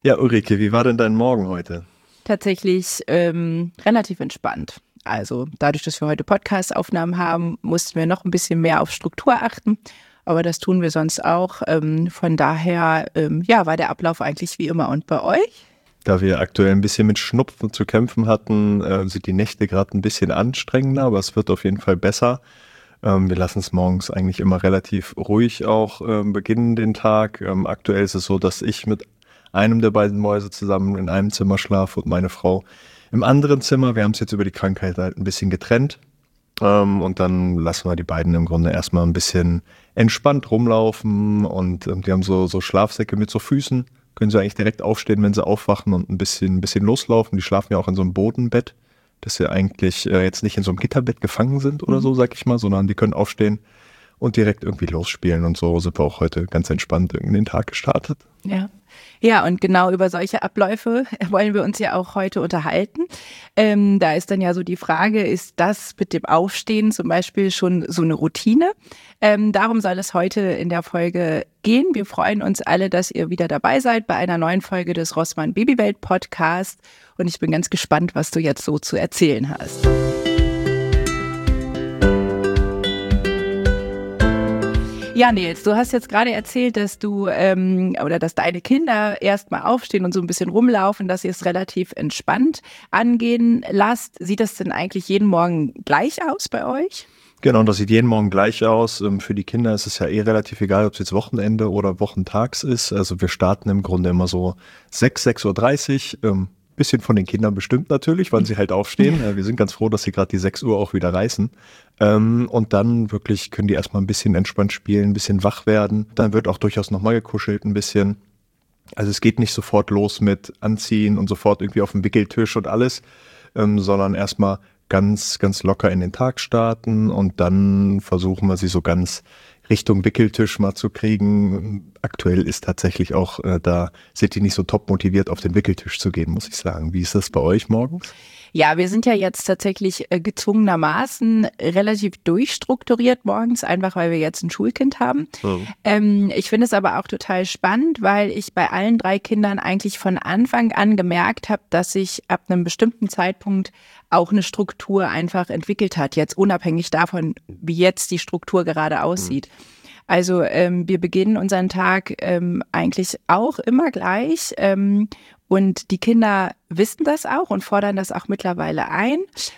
Ja, Ulrike, wie war denn dein Morgen heute? Tatsächlich relativ entspannt. Also dadurch, dass wir heute Podcast-Aufnahmen haben, mussten wir noch ein bisschen mehr auf Struktur achten. Aber das tun wir sonst auch. Von daher war der Ablauf eigentlich wie immer. Und bei euch? Da wir aktuell ein bisschen mit Schnupfen zu kämpfen hatten, sind die Nächte gerade ein bisschen anstrengender, aber es wird auf jeden Fall besser. Wir lassen es morgens eigentlich immer relativ ruhig auch beginnen, den Tag. Aktuell ist es so, dass ich mit einem der beiden Mäuse zusammen in einem Zimmer schlafe und meine Frau im anderen Zimmer. Wir haben es jetzt über die Krankheit halt ein bisschen getrennt. Und dann lassen wir die beiden im Grunde erstmal ein bisschen entspannt rumlaufen und die haben so Schlafsäcke mit so Füßen. Können sie eigentlich direkt aufstehen, wenn sie aufwachen und ein bisschen loslaufen. Die schlafen ja auch in so einem Bodenbett, dass sie eigentlich jetzt nicht in so einem Gitterbett gefangen sind oder so, sag ich mal, sondern die können aufstehen und direkt irgendwie losspielen. Und so sind wir auch heute ganz entspannt in den Tag gestartet. Ja, und genau über solche Abläufe wollen wir uns ja auch heute unterhalten. Da ist dann ja so die Frage, ist das mit dem Aufstehen zum Beispiel schon so eine Routine? Darum soll es heute in der Folge gehen. Wir freuen uns alle, dass ihr wieder dabei seid bei einer neuen Folge des Rossmann Babywelt Podcast. Und ich bin ganz gespannt, was du jetzt so zu erzählen hast. Ja, Nils, du hast jetzt gerade erzählt, dass du dass deine Kinder erst mal aufstehen und so ein bisschen rumlaufen, dass ihr es relativ entspannt angehen lasst. Sieht das denn eigentlich jeden Morgen gleich aus bei euch? Genau, das sieht jeden Morgen gleich aus. Für die Kinder ist es ja relativ egal, ob es jetzt Wochenende oder wochentags ist. Also wir starten im Grunde immer so 6:30 Uhr. Bisschen von den Kindern bestimmt natürlich, wann sie halt aufstehen. Wir sind ganz froh, dass sie gerade die 6 Uhr auch wieder reißen. Und dann wirklich können die erstmal ein bisschen entspannt spielen, ein bisschen wach werden. Dann wird auch durchaus nochmal gekuschelt ein bisschen. Also es geht nicht sofort los mit Anziehen und sofort irgendwie auf dem Wickeltisch und alles, sondern erstmal ganz, ganz locker in den Tag starten und dann versuchen wir sie so ganz Richtung Wickeltisch mal zu kriegen. Aktuell ist tatsächlich auch, da sind die nicht so top motiviert, auf den Wickeltisch zu gehen, muss ich sagen. Wie ist das bei euch morgens? Ja, wir sind ja jetzt tatsächlich gezwungenermaßen relativ durchstrukturiert morgens, einfach weil wir jetzt ein Schulkind haben. Ich finde es aber auch total spannend, weil ich bei allen 3 Kindern eigentlich von Anfang an gemerkt habe, sich sich ab einem bestimmten Zeitpunkt auch eine Struktur einfach entwickelt hat, jetzt unabhängig davon, wie jetzt die Struktur gerade aussieht. Also wir beginnen unseren Tag eigentlich auch immer gleich und die Kinder wissen das auch und fordern das auch mittlerweile ein,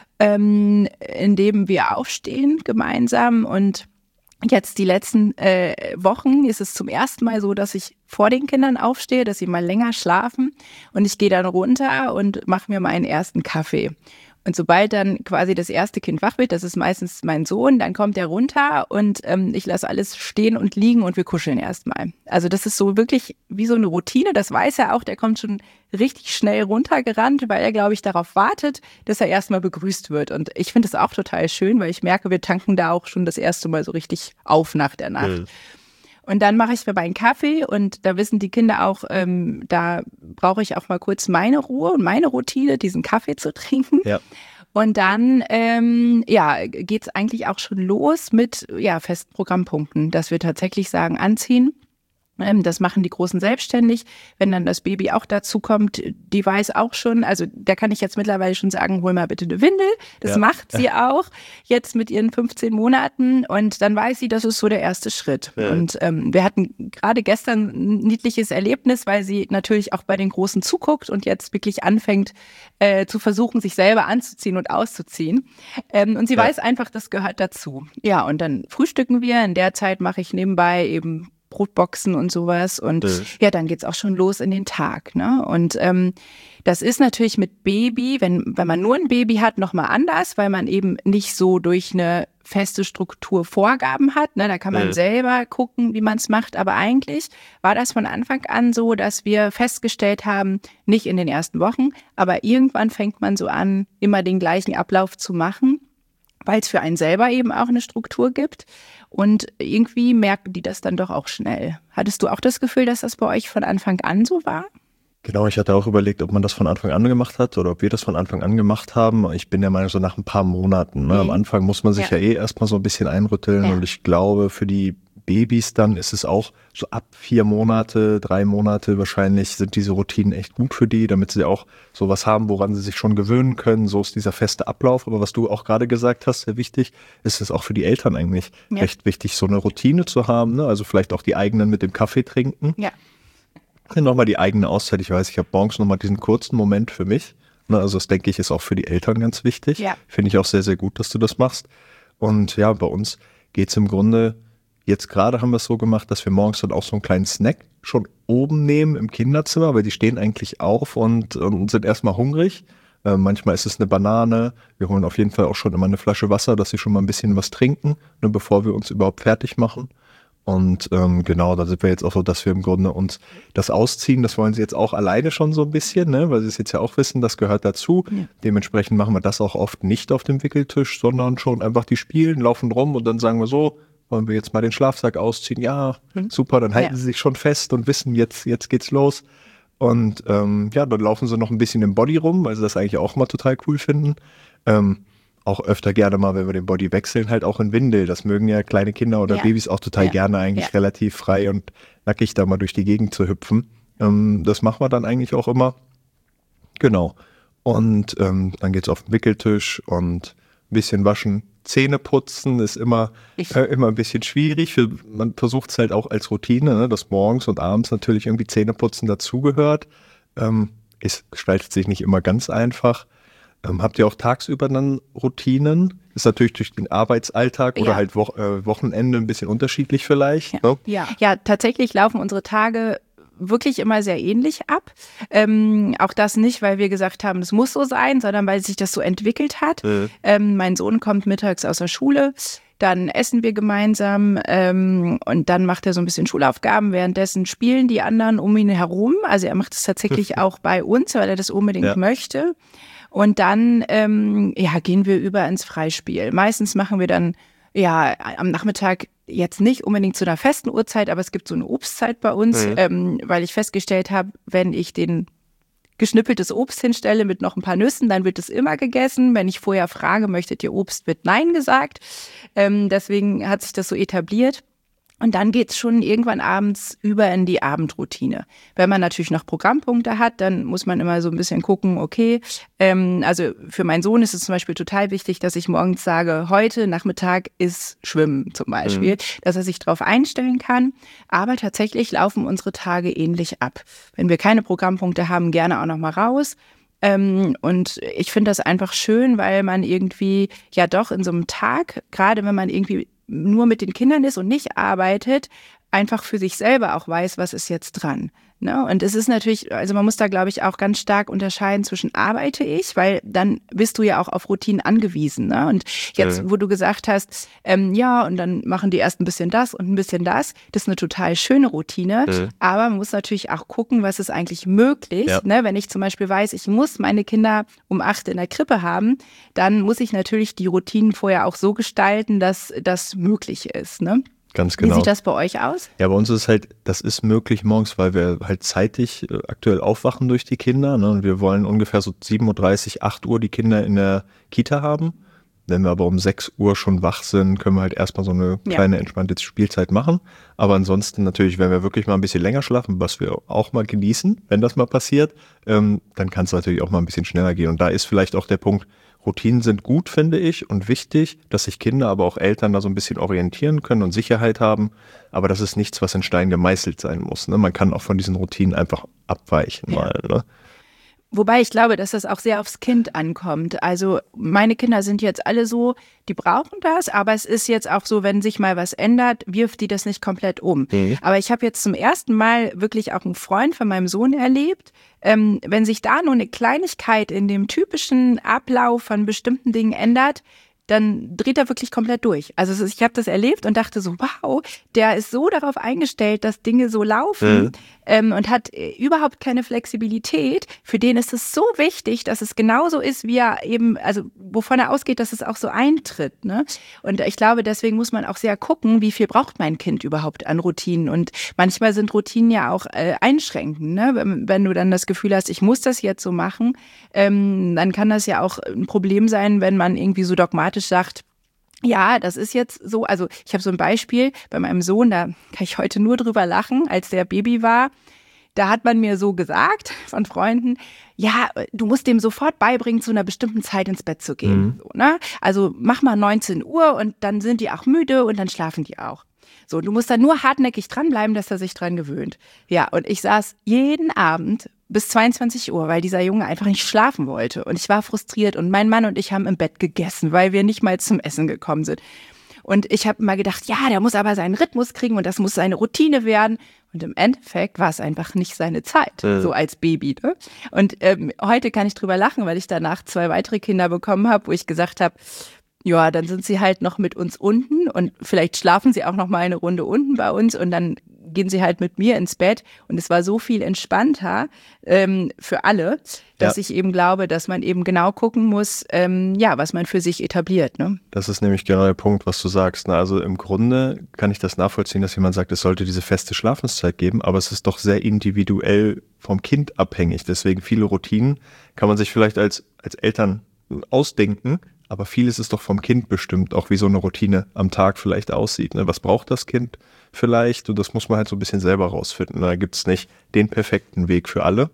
indem wir aufstehen gemeinsam. Und jetzt die letzten Wochen ist es zum ersten Mal so, dass ich vor den Kindern aufstehe, dass sie mal länger schlafen und ich gehe dann runter und mache mir meinen ersten Kaffee. Und sobald dann quasi das erste Kind wach wird, das ist meistens mein Sohn, dann kommt er runter und ich lasse alles stehen und liegen und wir kuscheln erstmal. Also das ist so wirklich wie so eine Routine, das weiß er auch, der kommt schon richtig schnell runtergerannt, weil er, glaube ich, darauf wartet, dass er erstmal begrüßt wird. Und ich finde es auch total schön, weil ich merke, wir tanken da auch schon das erste Mal so richtig auf nach der Nacht. Und dann mache ich mir meinen Kaffee und da wissen die Kinder auch, da brauche ich auch mal kurz meine Ruhe und meine Routine, diesen Kaffee zu trinken. Ja. Und dann geht's eigentlich auch schon los mit festen Programmpunkten, dass wir tatsächlich sagen, anziehen. Das machen die Großen selbstständig. Wenn dann das Baby auch dazu kommt, die weiß auch schon, also da kann ich jetzt mittlerweile schon sagen, hol mal bitte eine Windel. Das macht sie auch jetzt mit ihren 15 Monaten und dann weiß sie, das ist so der erste Schritt. Ja. Und wir hatten gerade gestern ein niedliches Erlebnis, weil sie natürlich auch bei den Großen zuguckt und jetzt wirklich anfängt zu versuchen, sich selber anzuziehen und auszuziehen. Und sie weiß einfach, das gehört dazu. Ja, und dann frühstücken wir. In der Zeit mache ich nebenbei eben Brotboxen und sowas und dann geht's auch schon los in den Tag, ne? Und das ist natürlich mit Baby, wenn man nur ein Baby hat, nochmal anders, weil man eben nicht so durch eine feste Struktur Vorgaben hat, ne? Da kann man selber gucken, wie man es macht, aber eigentlich war das von Anfang an so, dass wir festgestellt haben, nicht in den ersten Wochen, aber irgendwann fängt man so an, immer den gleichen Ablauf zu machen, weil es für einen selber eben auch eine Struktur gibt. Und irgendwie merken die das dann doch auch schnell. Hattest du auch das Gefühl, dass das bei euch von Anfang an so war? Genau, ich hatte auch überlegt, ob man das von Anfang an gemacht hat oder ob wir das von Anfang an gemacht haben. Ich bin der Meinung, so nach ein paar Monaten. Ne? Am Anfang muss man sich ja erstmal so ein bisschen einrütteln. Und ich glaube, für die Babys dann ist es auch so ab 4 Monate, 3 Monate wahrscheinlich sind diese Routinen echt gut für die, damit sie auch sowas haben, woran sie sich schon gewöhnen können. So ist dieser feste Ablauf. Aber was du auch gerade gesagt hast, sehr wichtig, ist es auch für die Eltern eigentlich recht wichtig, so eine Routine zu haben. Ne? Also vielleicht auch die eigenen mit dem Kaffee trinken. Ja. Nochmal die eigene Auszeit. Ich weiß, ich habe morgens nochmal diesen kurzen Moment für mich. Ne? Also das denke ich ist auch für die Eltern ganz wichtig. Ja. Finde ich auch sehr, sehr gut, dass du das machst. Und ja, bei uns geht es im Grunde, jetzt gerade haben wir es so gemacht, dass wir morgens dann auch so einen kleinen Snack schon oben nehmen im Kinderzimmer, weil die stehen eigentlich auf und sind erstmal hungrig. Manchmal ist es eine Banane. Wir holen auf jeden Fall auch schon immer eine Flasche Wasser, dass sie schon mal ein bisschen was trinken, ne, bevor wir uns überhaupt fertig machen. Und genau, da sind wir jetzt auch so, dass wir im Grunde uns das ausziehen, das wollen sie jetzt auch alleine schon so ein bisschen, ne? Weil sie es jetzt ja auch wissen, das gehört dazu. Ja. Dementsprechend machen wir das auch oft nicht auf dem Wickeltisch, sondern schon einfach die spielen, laufen rum und dann sagen wir so, wollen wir jetzt mal den Schlafsack ausziehen? Ja, super, dann halten sie sich schon fest und wissen, jetzt geht's los. Und dann laufen sie noch ein bisschen im Body rum, weil sie das eigentlich auch mal total cool finden. Auch öfter gerne mal, wenn wir den Body wechseln, halt auch in Windel. Das mögen ja kleine Kinder oder Babys auch total gerne eigentlich relativ frei und nackig da mal durch die Gegend zu hüpfen. Das machen wir dann eigentlich auch immer. Genau. Und dann geht's auf den Wickeltisch und ein bisschen waschen. Zähne putzen ist immer ein bisschen schwierig. Man versucht es halt auch als Routine, ne, dass morgens und abends natürlich irgendwie Zähneputzen dazugehört. Es gestaltet sich nicht immer ganz einfach. Habt ihr auch tagsüber dann Routinen? Ist natürlich durch den Arbeitsalltag oder halt Wochenende ein bisschen unterschiedlich vielleicht. Ne? Ja, tatsächlich laufen unsere Tage wirklich immer sehr ähnlich ab. Auch das nicht, weil wir gesagt haben, es muss so sein, sondern weil sich das so entwickelt hat. Mein Sohn kommt mittags aus der Schule, dann essen wir gemeinsam und dann macht er so ein bisschen Schulaufgaben. Währenddessen spielen die anderen um ihn herum. Also er macht es tatsächlich auch bei uns, weil er das unbedingt möchte. Und dann gehen wir über ins Freispiel. Meistens machen wir dann am Nachmittag jetzt nicht unbedingt zu einer festen Uhrzeit, aber es gibt so eine Obstzeit bei uns, weil ich festgestellt habe, wenn ich den geschnippeltes Obst hinstelle mit noch ein paar Nüssen, dann wird es immer gegessen. Wenn ich vorher frage, möchtet ihr Obst, wird Nein gesagt. Deswegen hat sich das so etabliert. Und dann geht's schon irgendwann abends über in die Abendroutine. Wenn man natürlich noch Programmpunkte hat, dann muss man immer so ein bisschen gucken, okay, also für meinen Sohn ist es zum Beispiel total wichtig, dass ich morgens sage, heute Nachmittag ist Schwimmen zum Beispiel, dass er sich darauf einstellen kann. Aber tatsächlich laufen unsere Tage ähnlich ab. Wenn wir keine Programmpunkte haben, gerne auch noch mal raus. Und ich finde das einfach schön, weil man irgendwie ja doch in so einem Tag, gerade wenn man irgendwie nur mit den Kindern ist und nicht arbeitet, einfach für sich selber auch weiß, was ist jetzt dran. Ne? Und es ist natürlich, also man muss da, glaube ich, auch ganz stark unterscheiden zwischen arbeite ich, weil dann bist du ja auch auf Routinen angewiesen. Ne? Und jetzt, wo du gesagt hast, und dann machen die erst ein bisschen das und ein bisschen das ist eine total schöne Routine. Aber man muss natürlich auch gucken, was ist eigentlich möglich. Ja. Ne? Wenn ich zum Beispiel weiß, ich muss meine Kinder um 8 in der Krippe haben, dann muss ich natürlich die Routinen vorher auch so gestalten, dass das möglich ist. Ne? Ganz genau. Wie sieht das bei euch aus? Ja, bei uns ist halt, das ist möglich morgens, weil wir halt zeitig aktuell aufwachen durch die Kinder. Ne? Und wir wollen ungefähr so 7:30 Uhr, 8 Uhr die Kinder in der Kita haben. Wenn wir aber um 6 Uhr schon wach sind, können wir halt erstmal so eine kleine entspannte Spielzeit machen. Aber ansonsten natürlich, wenn wir wirklich mal ein bisschen länger schlafen, was wir auch mal genießen, wenn das mal passiert, dann kann es natürlich auch mal ein bisschen schneller gehen. Und da ist vielleicht auch der Punkt, Routinen sind gut, finde ich, und wichtig, dass sich Kinder, aber auch Eltern da so ein bisschen orientieren können und Sicherheit haben. Aber das ist nichts, was in Stein gemeißelt sein muss. Ne? Man kann auch von diesen Routinen einfach abweichen mal. Ne? Wobei ich glaube, dass das auch sehr aufs Kind ankommt. Also meine Kinder sind jetzt alle so, die brauchen das, aber es ist jetzt auch so, wenn sich mal was ändert, wirft die das nicht komplett um. Aber ich habe jetzt zum ersten Mal wirklich auch einen Freund von meinem Sohn erlebt, wenn sich da nur eine Kleinigkeit in dem typischen Ablauf von bestimmten Dingen ändert, dann dreht er wirklich komplett durch. Also ich habe das erlebt und dachte so, wow, der ist so darauf eingestellt, dass Dinge so laufen und hat überhaupt keine Flexibilität. Für den ist es so wichtig, dass es genauso ist, wie er eben, also wovon er ausgeht, dass es auch so eintritt. Ne? Und ich glaube, deswegen muss man auch sehr gucken, wie viel braucht mein Kind überhaupt an Routinen. Und manchmal sind Routinen ja auch einschränkend. Ne? Wenn du dann das Gefühl hast, ich muss das jetzt so machen, dann kann das ja auch ein Problem sein, wenn man irgendwie so dogmatisch sagt, Ja, das ist jetzt so, also ich habe so ein Beispiel bei meinem Sohn, da kann ich heute nur drüber lachen, als der Baby war. Da hat man mir so gesagt von Freunden, ja, du musst dem sofort beibringen, zu einer bestimmten Zeit ins Bett zu gehen. So, ne? Also mach mal 19 Uhr und dann sind die auch müde und dann schlafen die auch. So, du musst da nur hartnäckig dranbleiben, dass er sich dran gewöhnt. Ja, und ich saß jeden Abend bis 22 Uhr, weil dieser Junge einfach nicht schlafen wollte. Und ich war frustriert und mein Mann und ich haben im Bett gegessen, weil wir nicht mal zum Essen gekommen sind. Und ich habe mal gedacht, ja, der muss aber seinen Rhythmus kriegen und das muss seine Routine werden. Und im Endeffekt war es einfach nicht seine Zeit, so als Baby. Ne? Und heute kann ich drüber lachen, weil ich danach 2 weitere Kinder bekommen habe, wo ich gesagt habe, ja, dann sind sie halt noch mit uns unten und vielleicht schlafen sie auch noch mal eine Runde unten bei uns und dann gehen sie halt mit mir ins Bett. Und es war so viel entspannter für alle, dass ich eben glaube, dass man eben genau gucken muss, was man für sich etabliert. Ne? Das ist nämlich genau der Punkt, was du sagst. Ne? Also im Grunde kann ich das nachvollziehen, dass jemand sagt, es sollte diese feste Schlafenszeit geben, aber es ist doch sehr individuell vom Kind abhängig. Deswegen viele Routinen kann man sich vielleicht als Eltern ausdenken, aber vieles ist doch vom Kind bestimmt, auch wie so eine Routine am Tag vielleicht aussieht. Ne? Was braucht das Kind vielleicht? Und das muss man halt so ein bisschen selber rausfinden. Da gibt es nicht den perfekten Weg für alle.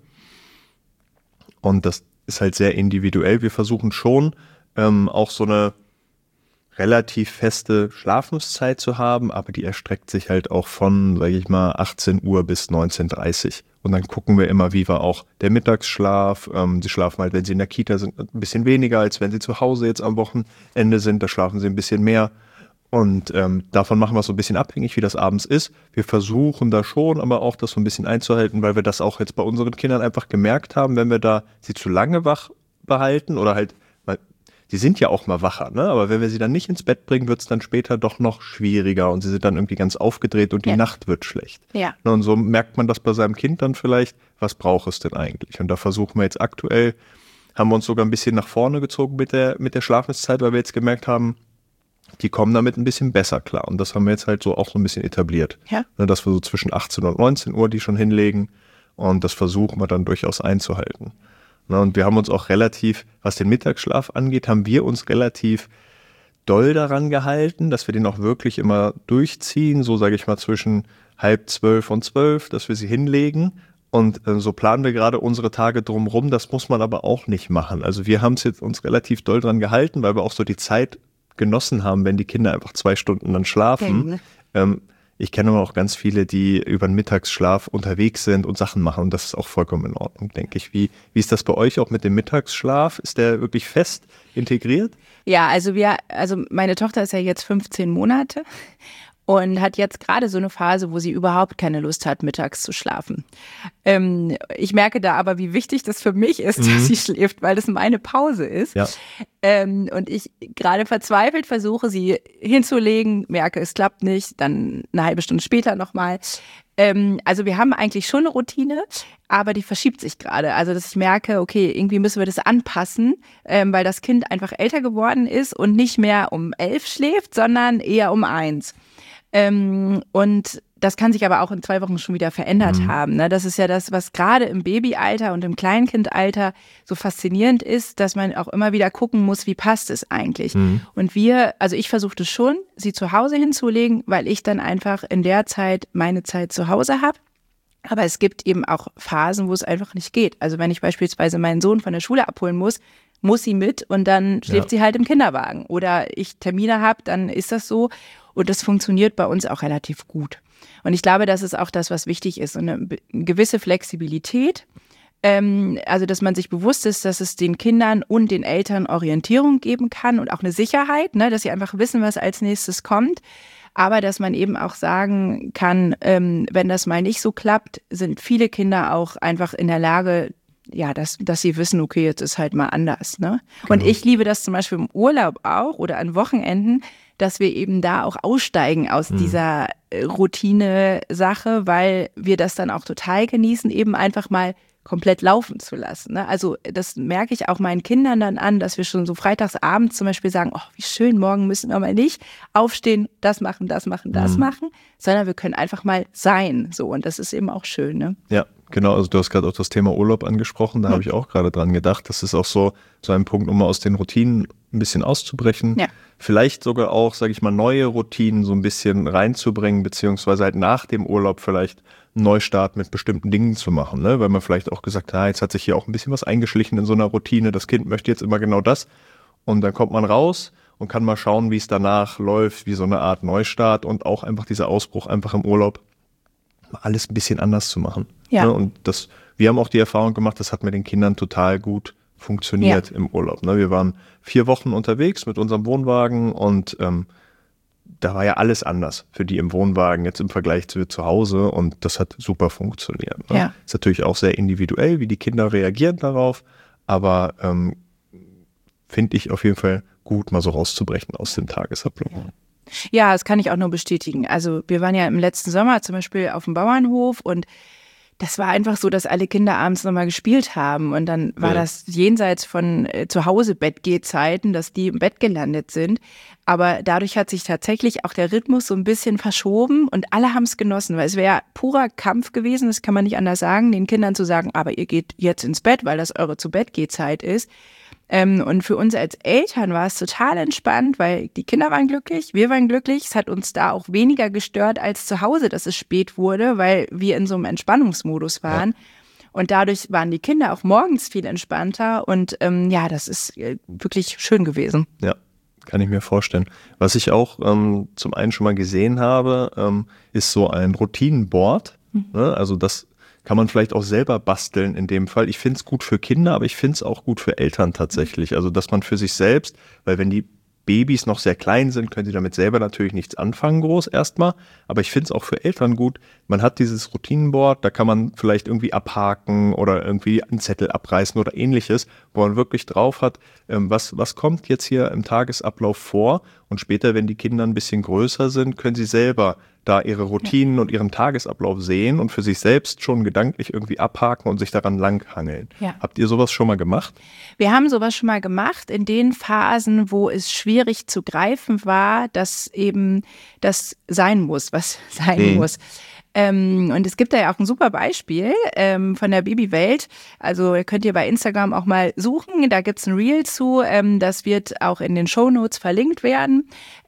Und das ist halt sehr individuell. Wir versuchen schon auch so eine relativ feste Schlafenszeit zu haben, aber die erstreckt sich halt auch von, sage ich mal, 18 Uhr bis 19:30 Uhr. Und dann gucken wir immer, wie war auch der Mittagsschlaf. Sie schlafen halt, wenn sie in der Kita sind, ein bisschen weniger, als wenn sie zu Hause jetzt am Wochenende sind. Da schlafen sie ein bisschen mehr. Und davon machen wir es so ein bisschen abhängig, wie das abends ist. Wir versuchen da schon, aber auch das so ein bisschen einzuhalten, weil wir das auch jetzt bei unseren Kindern einfach gemerkt haben, wenn wir da sie zu lange wach behalten oder halt, die sind ja auch mal wacher, ne? Aber wenn wir sie dann nicht ins Bett bringen, wird es dann später doch noch schwieriger und sie sind dann irgendwie ganz aufgedreht und die Nacht wird schlecht. Ja. Und so merkt man das bei seinem Kind dann vielleicht, was braucht es denn eigentlich? Und da versuchen wir jetzt aktuell, haben wir uns sogar ein bisschen nach vorne gezogen mit der Schlafenszeit, weil wir jetzt gemerkt haben, die kommen damit ein bisschen besser klar. Und das haben wir jetzt halt so auch so ein bisschen etabliert. Ja. Dass wir so zwischen 18 und 19 Uhr die schon hinlegen und das versuchen wir dann durchaus einzuhalten. Und wir haben uns auch relativ, was den Mittagsschlaf angeht, haben wir uns relativ doll daran gehalten, dass wir den auch wirklich immer durchziehen, so sage ich mal zwischen 11:30 und 12, dass wir sie hinlegen. Und so planen wir gerade unsere Tage drumherum. Das muss man aber auch nicht machen. Also wir haben es jetzt uns relativ doll dran gehalten, weil wir auch so die Zeit genossen haben, wenn die Kinder einfach 2 Stunden dann schlafen. Ich kenne aber auch ganz viele, die über den Mittagsschlaf unterwegs sind und Sachen machen. Und das ist auch vollkommen in Ordnung, denke ich. Wie ist das bei euch auch mit dem Mittagsschlaf? Ist der wirklich fest integriert? Ja, also meine Tochter ist ja jetzt 15 Monate und hat jetzt gerade so eine Phase, wo sie überhaupt keine Lust hat, mittags zu schlafen. Ich merke da aber, wie wichtig das für mich ist, dass sie schläft, weil das meine Pause ist. Ja. Und ich gerade verzweifelt versuche, sie hinzulegen, merke, es klappt nicht, dann eine halbe Stunde später nochmal. Also wir haben eigentlich schon eine Routine, aber die verschiebt sich gerade. Also dass ich merke, okay, irgendwie müssen wir das anpassen, weil das Kind einfach älter geworden ist und nicht mehr um 11 schläft, sondern eher um 1. Und das kann sich aber auch in 2 Wochen schon wieder verändert haben. Ne? Das ist ja das, was gerade im Babyalter und im Kleinkindalter so faszinierend ist, dass man auch immer wieder gucken muss, wie passt es eigentlich. Und ich versuchte schon, sie zu Hause hinzulegen, weil ich dann einfach in der Zeit meine Zeit zu Hause habe. Aber es gibt eben auch Phasen, wo es einfach nicht geht. Also wenn ich beispielsweise meinen Sohn von der Schule abholen muss sie mit und dann schläft sie halt im Kinderwagen. Oder ich Termine habe, dann ist das so. Und das funktioniert bei uns auch relativ gut. Und ich glaube, das ist auch das, was wichtig ist. Eine gewisse Flexibilität. Also, dass man sich bewusst ist, dass es den Kindern und den Eltern Orientierung geben kann und auch eine Sicherheit, ne, dass sie einfach wissen, was als nächstes kommt. Aber dass man eben auch sagen kann, wenn das mal nicht so klappt, sind viele Kinder auch einfach in der Lage, ja, dass sie wissen, okay, jetzt ist halt mal anders. Ne? Genau. Und ich liebe das zum Beispiel im Urlaub auch oder an Wochenenden, dass wir eben da auch aussteigen aus dieser Routine-Sache, weil wir das dann auch total genießen, eben einfach mal komplett laufen zu lassen. Ne? Also das merke ich auch meinen Kindern dann an, dass wir schon so freitagsabends zum Beispiel sagen, oh, wie schön, morgen müssen wir mal nicht aufstehen, das machen, sondern wir können einfach mal sein. So, und das ist eben auch schön. Ne? Ja, genau. Also du hast gerade auch das Thema Urlaub angesprochen, da habe ich auch gerade dran gedacht. Das ist auch so ein Punkt, um mal aus den Routinen ein bisschen auszubrechen. Ja. Vielleicht sogar auch, sage ich mal, neue Routinen so ein bisschen reinzubringen, beziehungsweise halt nach dem Urlaub vielleicht einen Neustart mit bestimmten Dingen zu machen, ne? Weil man vielleicht auch gesagt hat, jetzt hat sich hier auch ein bisschen was eingeschlichen in so einer Routine, das Kind möchte jetzt immer genau das und dann kommt man raus und kann mal schauen, wie es danach läuft, wie so eine Art Neustart und auch einfach dieser Ausbruch einfach im Urlaub, mal alles ein bisschen anders zu machen. Ja. Ne? Und wir haben auch die Erfahrung gemacht, das hat mit den Kindern total gut funktioniert im Urlaub. Ne? Wir waren 4 Wochen unterwegs mit unserem Wohnwagen und da war ja alles anders für die im Wohnwagen jetzt im Vergleich zu Hause und das hat super funktioniert. Ne? Ja. Ist natürlich auch sehr individuell, wie die Kinder reagieren darauf, aber finde ich auf jeden Fall gut, mal so rauszubrechen aus dem Tagesablauf. Ja, das kann ich auch nur bestätigen. Also wir waren ja im letzten Sommer zum Beispiel auf dem Bauernhof und das war einfach so, dass alle Kinder abends nochmal gespielt haben und dann war das jenseits von zu Hause Bettgehzeiten, dass die im Bett gelandet sind. Aber dadurch hat sich tatsächlich auch der Rhythmus so ein bisschen verschoben und alle haben es genossen, weil es wäre purer Kampf gewesen, das kann man nicht anders sagen, den Kindern zu sagen, aber ihr geht jetzt ins Bett, weil das eure Zu-Bett-Geh-Zeit ist. Und für uns als Eltern war es total entspannt, weil die Kinder waren glücklich, wir waren glücklich. Es hat uns da auch weniger gestört als zu Hause, dass es spät wurde, weil wir in so einem Entspannungsmodus waren. Ja. Und dadurch waren die Kinder auch morgens viel entspannter. Und das ist wirklich schön gewesen. Ja, kann ich mir vorstellen. Was ich auch zum einen schon mal gesehen habe, ist so ein Routinenboard. Ne? Also das kann man vielleicht auch selber basteln in dem Fall. Ich finde es gut für Kinder, aber ich finde es auch gut für Eltern tatsächlich. Also dass man für sich selbst, weil wenn die Babys noch sehr klein sind, können sie damit selber natürlich nichts anfangen groß erstmal. Aber ich finde es auch für Eltern gut. Man hat dieses Routinenboard, da kann man vielleicht irgendwie abhaken oder irgendwie einen Zettel abreißen oder ähnliches, wo man wirklich drauf hat, was kommt jetzt hier im Tagesablauf vor. Und später, wenn die Kinder ein bisschen größer sind, können sie selber da ihre Routinen und ihren Tagesablauf sehen und für sich selbst schon gedanklich irgendwie abhaken und sich daran langhangeln. Ja. Habt ihr sowas schon mal gemacht? Wir haben sowas schon mal gemacht in den Phasen, wo es schwierig zu greifen war, dass eben das sein muss, was sein muss. Und es gibt da ja auch ein super Beispiel von der Babywelt. Also könnt ihr bei Instagram auch mal suchen. Da gibt's ein Reel zu. Das wird auch in den Shownotes verlinkt werden.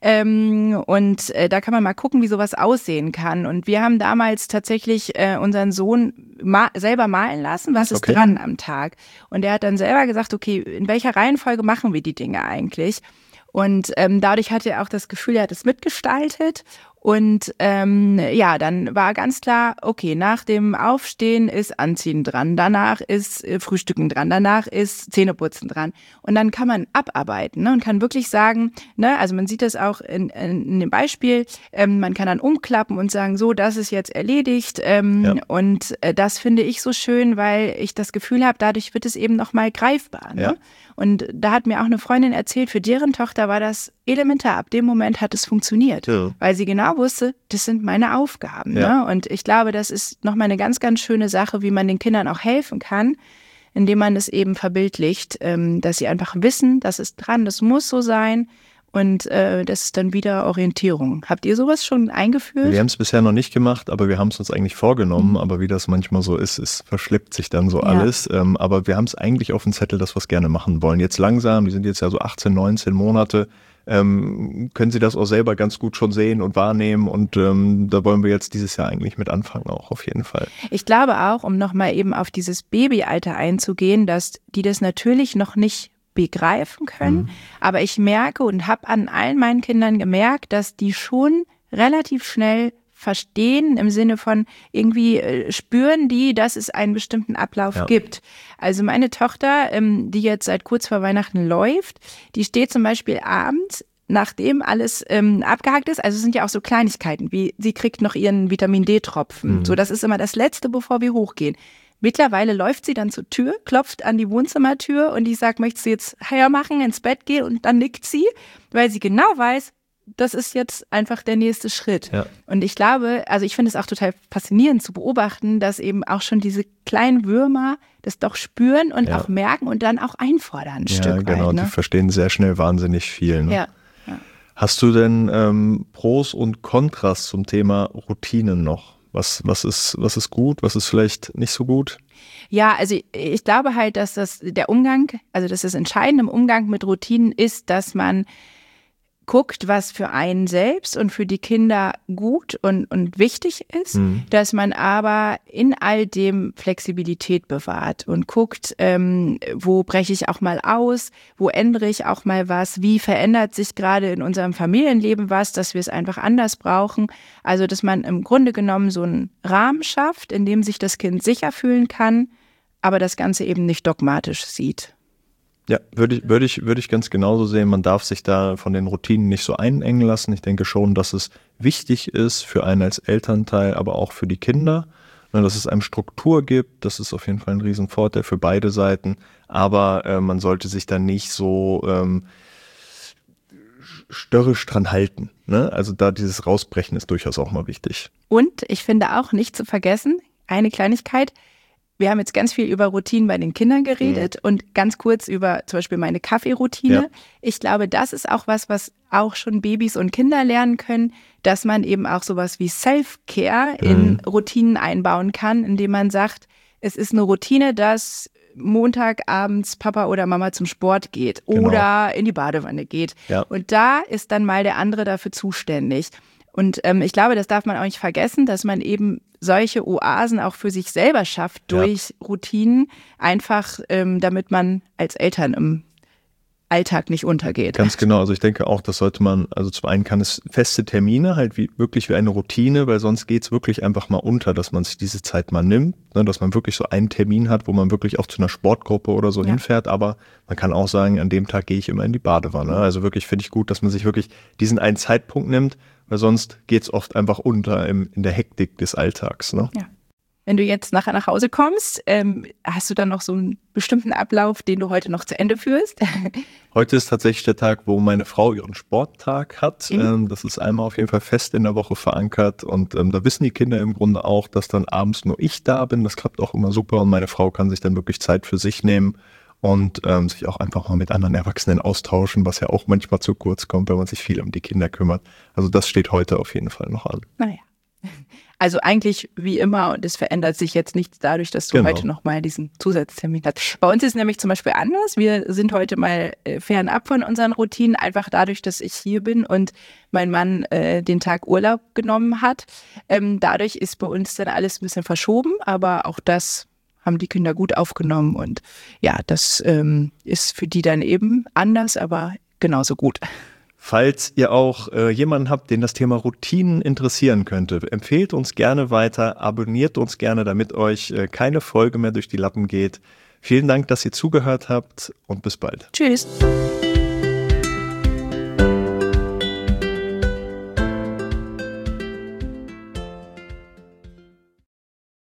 Und da kann man mal gucken, wie sowas aussehen kann. Und wir haben damals tatsächlich unseren Sohn selber malen lassen, was ist dran am Tag. Und der hat dann selber gesagt, okay, in welcher Reihenfolge machen wir die Dinge eigentlich? Und dadurch hatte er auch das Gefühl, er hat es mitgestaltet. Und dann war ganz klar, okay, nach dem Aufstehen ist Anziehen dran, danach ist Frühstücken dran, danach ist Zähneputzen dran. Und dann kann man abarbeiten, ne, und kann wirklich sagen, ne, also man sieht das auch in dem Beispiel, man kann dann umklappen und sagen, so, das ist jetzt erledigt. Und das finde ich so schön, weil ich das Gefühl habe, dadurch wird es eben nochmal greifbar. Ne? Ja. Und da hat mir auch eine Freundin erzählt, für deren Tochter war das elementar. Ab dem Moment hat es funktioniert, weil sie genau wusste, das sind meine Aufgaben. Ja. Ne? Und ich glaube, das ist nochmal eine ganz, ganz schöne Sache, wie man den Kindern auch helfen kann, indem man es eben verbildlicht, dass sie einfach wissen, das ist dran, das muss so sein. Und das ist dann wieder Orientierung. Habt ihr sowas schon eingeführt? Wir haben es bisher noch nicht gemacht, aber wir haben es uns eigentlich vorgenommen. Aber wie das manchmal so ist, es verschleppt sich dann so alles. Aber wir haben es eigentlich auf dem Zettel, dass wir es gerne machen wollen. Jetzt langsam, die sind jetzt ja so 18, 19 Monate, können sie das auch selber ganz gut schon sehen und wahrnehmen. Und da wollen wir jetzt dieses Jahr eigentlich mit anfangen auch auf jeden Fall. Ich glaube auch, um nochmal eben auf dieses Babyalter einzugehen, dass die das natürlich noch nicht begreifen können. Aber ich merke und habe an allen meinen Kindern gemerkt, dass die schon relativ schnell verstehen, im Sinne von irgendwie spüren die, dass es einen bestimmten Ablauf gibt. Also meine Tochter, die jetzt seit kurz vor Weihnachten läuft, die steht zum Beispiel abends, nachdem alles abgehakt ist, also es sind ja auch so Kleinigkeiten, wie sie kriegt noch ihren Vitamin-D-Tropfen. So, das ist immer das Letzte, bevor wir hochgehen. Mittlerweile läuft sie dann zur Tür, klopft an die Wohnzimmertür und ich sage, möchtest du jetzt hermachen, ins Bett gehen? Und dann nickt sie, weil sie genau weiß, das ist jetzt einfach der nächste Schritt. Ja. Und ich glaube, also ich finde es auch total faszinierend zu beobachten, dass eben auch schon diese kleinen Würmer das doch spüren und auch merken und dann auch einfordern ein Stück weit. Ja, genau, die verstehen sehr schnell wahnsinnig viel. Ne? Ja. Hast du denn Pros und Kontras zum Thema Routinen noch? Was ist gut, was ist vielleicht nicht so gut? Ja, also ich glaube halt, dass das Entscheidende im Umgang mit Routinen ist, dass man guckt, was für einen selbst und für die Kinder gut und wichtig ist, dass man aber in all dem Flexibilität bewahrt und guckt, wo breche ich auch mal aus, wo ändere ich auch mal was, wie verändert sich gerade in unserem Familienleben was, dass wir es einfach anders brauchen. Also, dass man im Grunde genommen so einen Rahmen schafft, in dem sich das Kind sicher fühlen kann, aber das Ganze eben nicht dogmatisch sieht. Ja, würde ich ganz genauso sehen. Man darf sich da von den Routinen nicht so einengen lassen. Ich denke schon, dass es wichtig ist für einen als Elternteil, aber auch für die Kinder, dass es einem Struktur gibt. Das ist auf jeden Fall ein Riesenvorteil für beide Seiten. Aber man sollte sich da nicht so störrisch dran halten. Ne? Also da dieses Rausbrechen ist durchaus auch mal wichtig. Und ich finde auch nicht zu vergessen, eine Kleinigkeit: Wir haben jetzt ganz viel über Routinen bei den Kindern geredet und ganz kurz über zum Beispiel meine Kaffeeroutine. Ja. Ich glaube, das ist auch was auch schon Babys und Kinder lernen können, dass man eben auch sowas wie Self-Care in Routinen einbauen kann, indem man sagt, es ist eine Routine, dass Montagabends Papa oder Mama zum Sport geht oder in die Badewanne geht. Ja. Und da ist dann mal der andere dafür zuständig. Und ich glaube, das darf man auch nicht vergessen, dass man eben solche Oasen auch für sich selber schafft durch Routinen, einfach damit man als Eltern im Alltag nicht untergeht. Ganz genau, also ich denke auch, das sollte man, also zum einen kann es feste Termine, halt wirklich wie eine Routine, weil sonst geht es wirklich einfach mal unter, dass man sich diese Zeit mal nimmt, ne, dass man wirklich so einen Termin hat, wo man wirklich auch zu einer Sportgruppe oder so hinfährt, aber man kann auch sagen, an dem Tag gehe ich immer in die Badewanne. Also wirklich finde ich gut, dass man sich wirklich diesen einen Zeitpunkt nimmt, weil sonst geht es oft einfach unter in der Hektik des Alltags. Ne? Ja. Wenn du jetzt nachher nach Hause kommst, hast du dann noch so einen bestimmten Ablauf, den du heute noch zu Ende führst? Heute ist tatsächlich der Tag, wo meine Frau ihren Sporttag hat. Das ist einmal auf jeden Fall fest in der Woche verankert und da wissen die Kinder im Grunde auch, dass dann abends nur ich da bin. Das klappt auch immer super und meine Frau kann sich dann wirklich Zeit für sich nehmen und sich auch einfach mal mit anderen Erwachsenen austauschen, was ja auch manchmal zu kurz kommt, wenn man sich viel um die Kinder kümmert. Also das steht heute auf jeden Fall noch an. Naja. Also eigentlich wie immer und es verändert sich jetzt nichts dadurch, dass du heute nochmal diesen Zusatztermin hast. Bei uns ist nämlich zum Beispiel anders. Wir sind heute mal fernab von unseren Routinen, einfach dadurch, dass ich hier bin und mein Mann den Tag Urlaub genommen hat. Dadurch ist bei uns dann alles ein bisschen verschoben, aber auch das haben die Kinder gut aufgenommen und ja, das ist für die dann eben anders, aber genauso gut. Falls ihr auch jemanden habt, den das Thema Routinen interessieren könnte, empfehlt uns gerne weiter, abonniert uns gerne, damit euch keine Folge mehr durch die Lappen geht. Vielen Dank, dass ihr zugehört habt und bis bald. Tschüss.